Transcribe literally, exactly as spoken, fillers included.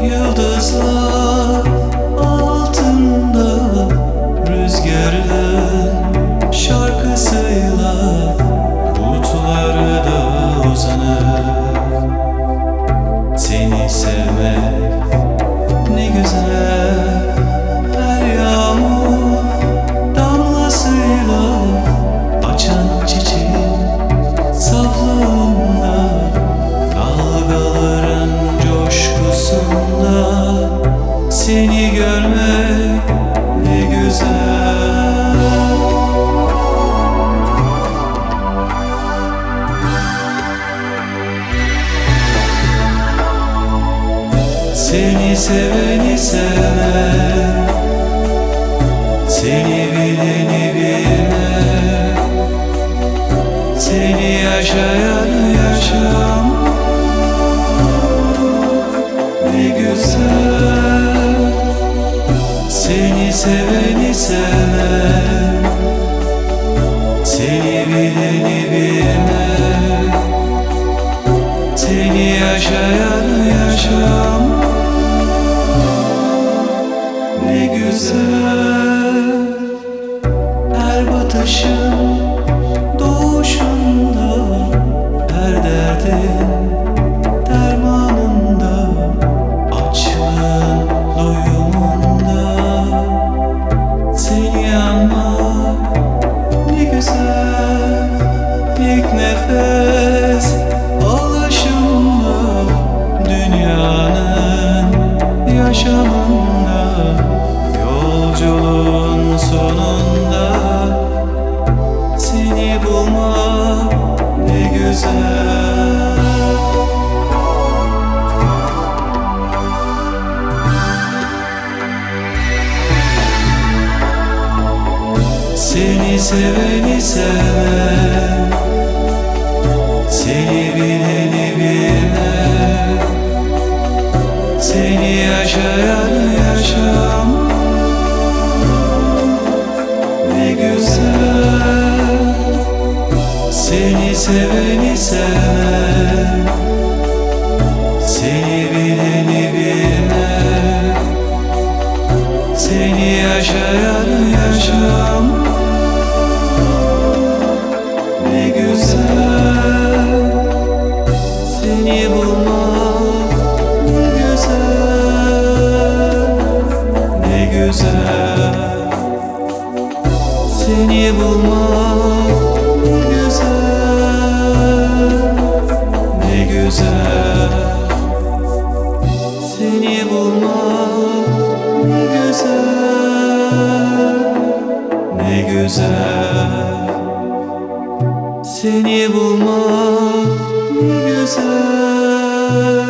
Yıldızlar altında rüzgarın şarkısıyla bulutları da uzanır. Seni sevmek ne güzel, her yağmur damlasıyla açan çiçeğin saflığında, dalgaların coşkusunda seni görmek ne güzel. Seni seveni sever, seni bileni bilmek, seni yaşayanı yaşam ne güzel. Seni seveni sever, seni bileni bilmek, seni yaşayanı yaşam ne güzel. Her batışın doğuşunda, her derdin dermanında, açlığın doyumunda seni anmak ne güzel. İlk nefes alışımda, dünyanın yaşamında, yolculuğun sonunda seni bulmak ne güzel. Seni seveni sever, seni bileni bilmek, seni yaşayanı yaşam ne güzel. Seni seveni sever, seni bileni bilmek, seni yaşayanı yaşam ne güzel. Seni bulmak ne güzel, ne güzel. Seni bulmak ne güzel, ne güzel. Seni bulmak ne güzel, ne güzel. Seni bulmak ne güzel.